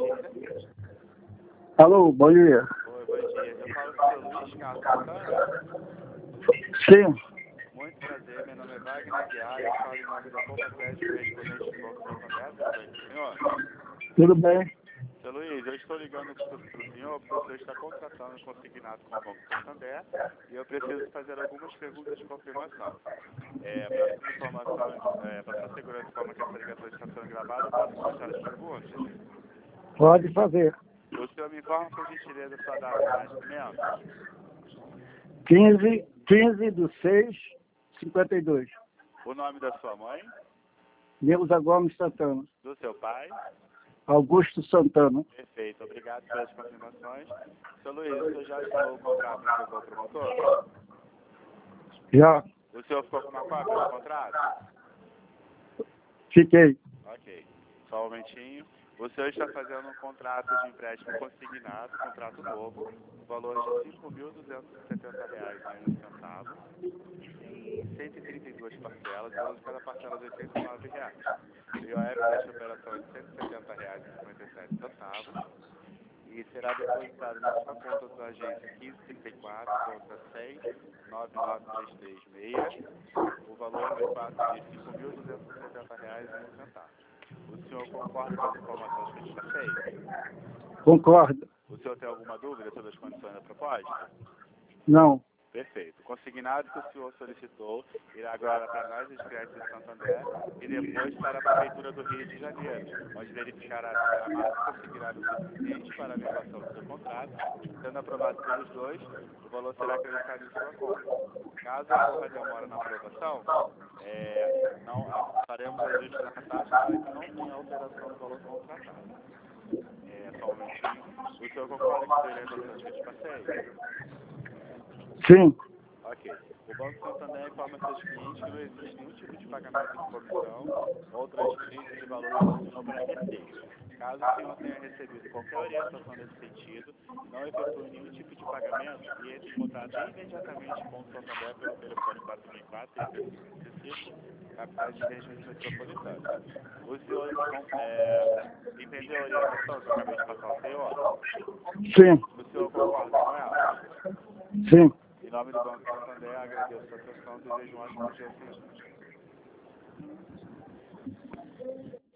agência? Alô, bom dia. Oi, bom dia. Eu falo com o seu Luiz Carlos Santana. Sim, Muito prazer, meu nome é Wagner Guiar, eu falo em nome da Poupa Crédito Correspondente do Banco Santander, tudo bem com o senhor? tudo bem? Seu Luiz, eu estou ligando para o senhor porque o senhor está contratando um consignado com o Banco Santander e eu preciso fazer algumas perguntas de confirmação. Para sua informação, para sua segurança, de forma que essa ligação está sendo gravada, eu posso começar as perguntas? Pode fazer. O senhor me informa, por gentileza, sua data de nascimento? 15/6/52. O nome da sua mãe? Neuza Gomes Santana. Do seu pai? Augusto Santana. Perfeito, obrigado pelas confirmações. Seu Luiz, o senhor já assinou o contrato com o seu promotor? Já O senhor ficou com uma cópia do contrato? fiquei. Ok, só um momentinho. O senhor está fazendo um contrato de empréstimo consignado, contrato novo, valor de R$ 5.270,01, em 132 parcelas, valor de cada parcela de R$ 89. O IOF desta operação é de R$ 170,57 e será depositado na sua conta da agência 1534, conta 100-99336, o valor de R$ 5.270,01. O senhor concorda com as informações que a gente passei? Concordo. O senhor tem alguma dúvida sobre as condições da proposta? Não. Perfeito. O consignado que o senhor solicitou irá agora para nós, os clientes de Santander, e depois para a Prefeitura do Rio de Janeiro, onde verificará se a massa consignada é suficiente para a renovação do seu contrato. Sendo aprovado pelos dois, o valor será acreditado em sua conta. Caso ocorra demora na aprovação, faremos ajuste na taxa para que não tenha alteração no valor contratado. Só um momentinho. O senhor concorda com as orientações que eu te passei? Sim. Ok. O Banco Santander informa seus clientes que não existe nenhum tipo de pagamento de comissão ou transferência de valor ao senhor para Receita. Caso o senhor tenha recebido qualquer orientação nesse sentido, não efetue nenhum tipo de pagamento e entre em contato imediatamente com o Santander pelo telefone 464-3535, capitais de regiões metropolitanas. O senhor entendeu a orientação que eu acabei de passar ao senhor? Sim. O senhor concorda com ela? Sim.